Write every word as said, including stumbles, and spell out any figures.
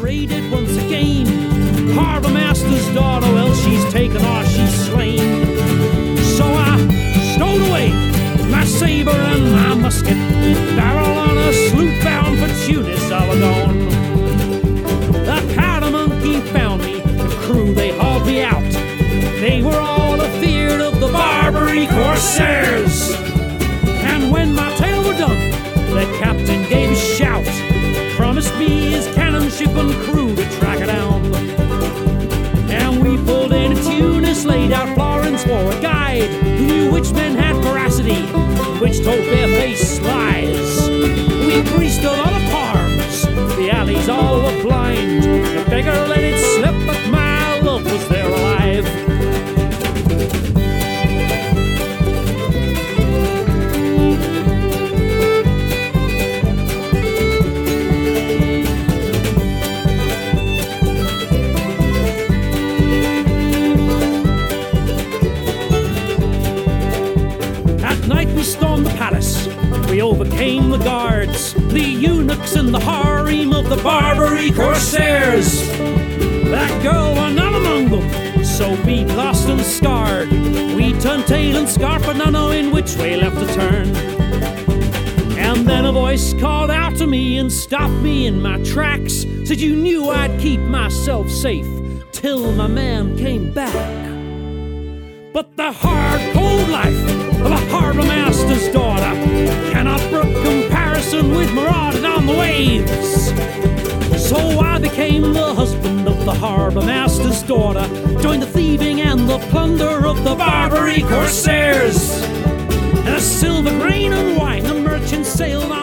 raided once again. Harbour master's daughter, well, she's taken or she's slain. So I stowed away my saber and my musket, barrel on a sloop bound for Tunis, all alone. The powder monkey found me, the crew, they hauled me out. They were all afeard of the Barbary corsairs. And when my tale were done, the captain gave a shout, promised me his cannon ship and crew to track it down. And we pulled into Tunis, laid out Florence for a guide who knew which men had veracity, which told bare-faced lies. We greased a lot of palms, the alleys all were blind. The beggar let it slip, but my love was there alive. Stormed the palace, we overcame the guards, the eunuchs and the harem of the Barbary corsairs. That girl were not among them, so beat, lost and scarred. We turned tail and scarf, but not knowing which way left to turn. And then a voice called out to me and stopped me in my tracks, said you knew I'd keep myself safe till my man came back. But the hard, cold life of a harbour master's daughter cannot brook comparison with marauding on the waves. So I became the husband of the harbour master's daughter, joined the thieving and the plunder of the Barbary corsairs. And a silver grain and wine the merchant sailed